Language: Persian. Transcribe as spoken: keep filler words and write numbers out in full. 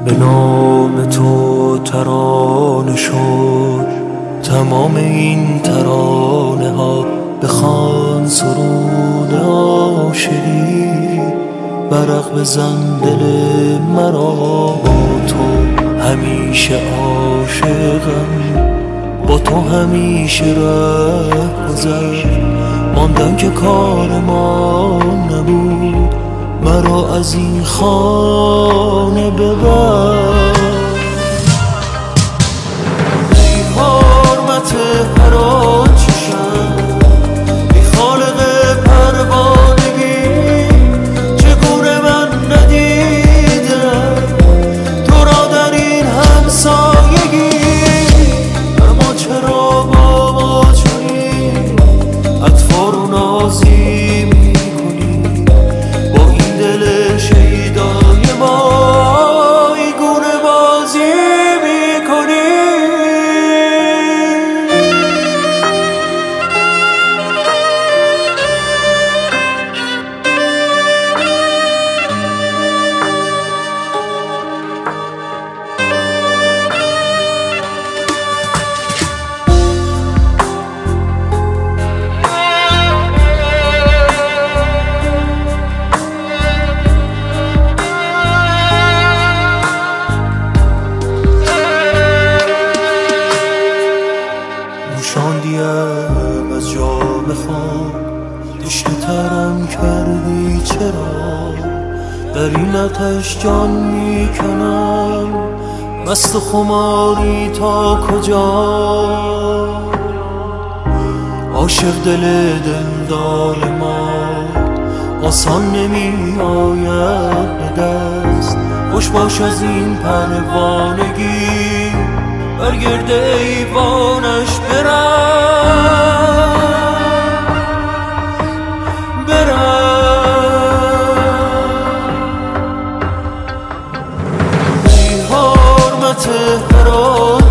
به نام تو ترانه شد تمام این ترانه ها، بخوان سرود عاشقی، برق بزن دل مرا. با تو همیشه عاشقم، با تو همیشه ره گذر ماندن که کار ما نبود، مرا از این خانه ببر. ای حرمت هر آنچه شد، ای خالق پروانگی، چگونه من ندیدم تو را در این همسایگی. اما چرا با ما چنین اطفال و نازی میکنی، با این دل شیدای ما این گونه بازی میکنی. شاندیم از جام خود، تشنه ترم کردی چرا، در این آتش جان میکنم، مست و خماری تا کجا. عاشق دل دلدار ما آسان نمی آید به دست، خوش باش از این پروانگی، بر گرد ایوانش برم برم. ای حرمت هر